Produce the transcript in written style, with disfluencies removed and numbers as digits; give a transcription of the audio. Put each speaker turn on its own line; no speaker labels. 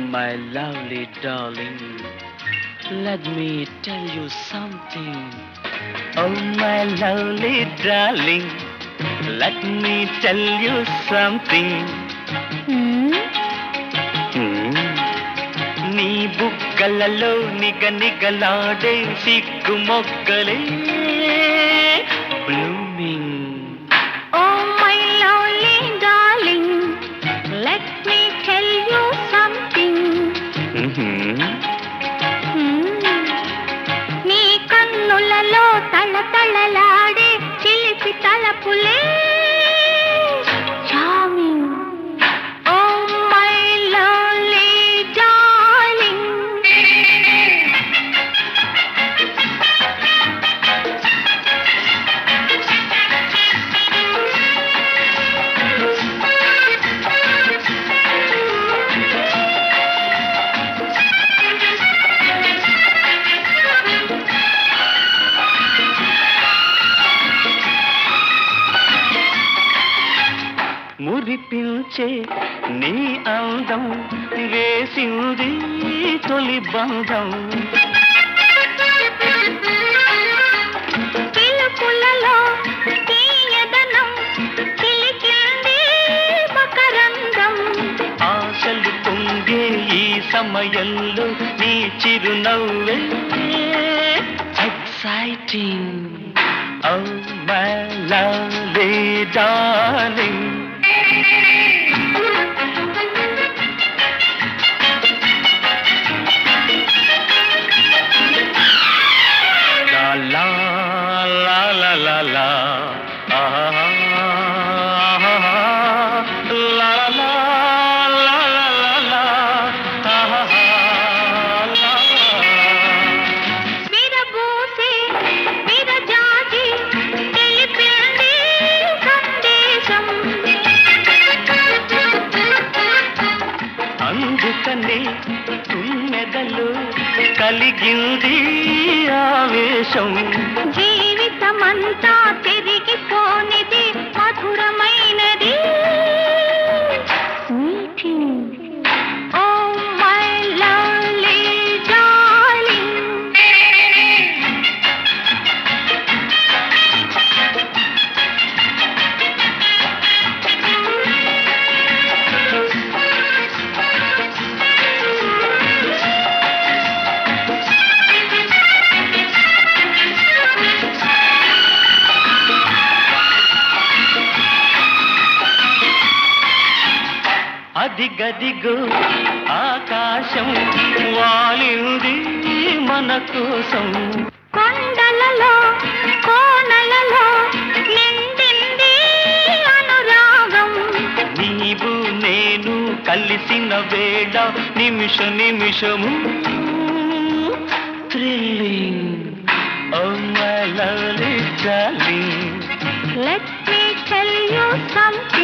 my lovely darling, let me tell you something. Oh, my lovely darling, let me tell you something. నీ బుగ్గలలో నిగనిగలాడే సిగ్గు మొగ్గలే blooming.
Oh my lovely darling, let me tell you something. నీ కన్నులలో తళతళలాడే చిలిపి తలపులే charming. Oh my lovely darling.
మురిపించే నీ అందం వేసింది తొలి బంధం.
పిలుపులలో తీయదనం చిలికింది మకరందం.
ఆశలు పొంగే ఈ సమయంలో నీ చిరునవ్వే exciting. Oh my lovely darling. La la la la la la, ah ah ah, la la la la la la la, ah ah la.
విరబూసే విరజాజి తెలిపింది సందేశం.
అందుకనే తుమ్మెదలు కలిగింది ఆవేశం.
జీవితమంతా తిరిగిపోనిది మధురమైనది meeting. Oh my lovely darling.
అదిగదిగో ఆకాశం వాలింది మన కోసం.
కొండలలో కోనలలో నిండింది అనురాగం.
నీవు నేను కలిసిన వేళ నిమిష నిమిషము thrilling. Oh my lovely darling,
Let me tell you something.